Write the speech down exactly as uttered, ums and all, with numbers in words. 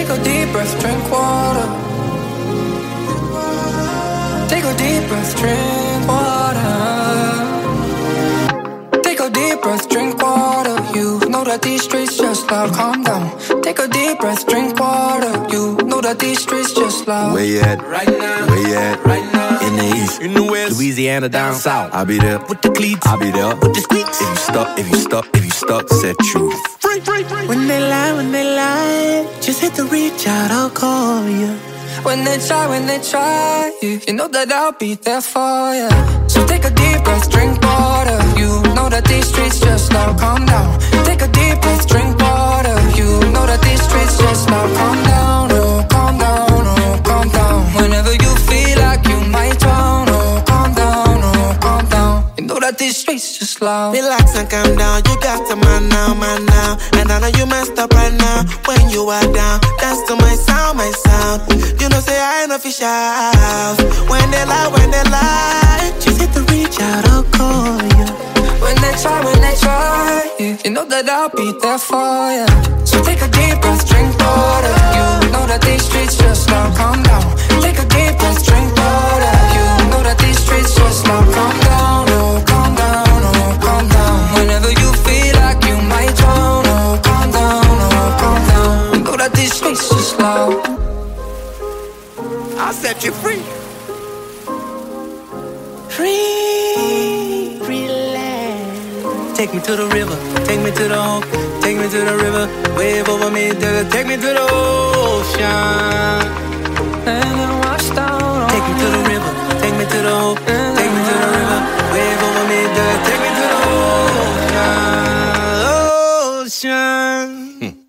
take a deep breath, drink water. Take a deep breath, drink water. Take a deep breath, drink water. You know that these streets just loud, calm down. Take a deep breath, drink water. You know that these streets just loud. Where you at? Right now. Where you at? Right now. In the east, in the west, Louisiana down south. I'll be there with the cleats. I'll be there with the squeaks. If you stuck, if you stuck, if you stuck, set you free, free, free. When they lie, when they lie, just hit the reach out, I'll call you. When they try, when they try, you, you know that I'll be there for you. So take a deep breath, drink water. You know that these streets just loud, calm down. Take a deep breath, drink water. You know that these streets just loud, calm down. Oh, calm down, oh, calm down. Whenever you feel like you might drown, oh, calm down, oh, calm down. You know that these streets just loud. Relax and calm down, you got to man now, man now. And I know you messed up right now. When you are down, dance to my sound, my sound. You know say I ain't official. When they lie, when they lie, just hit the reach out, I'll call you. When they try, when they try, you, you know that I'll be there for you. So take a deep breath, drink water. You know that these streets just loud, calm down. Take a deep breath, drink water. You know that these streets just loud, calm down. Oh, calm down, oh, calm down. Whenever you feel like you might drown, oh, calm down, oh, calm down. You know that these streets just loud. I'll set you free. free, relax. Take me to the river, take me to the home, take me to the river, wave over me, take me to the ocean. And then wash down. Take me to the river, take me to the home, take me to the river, wave over me, take me to the ocean. Ocean. Hmm.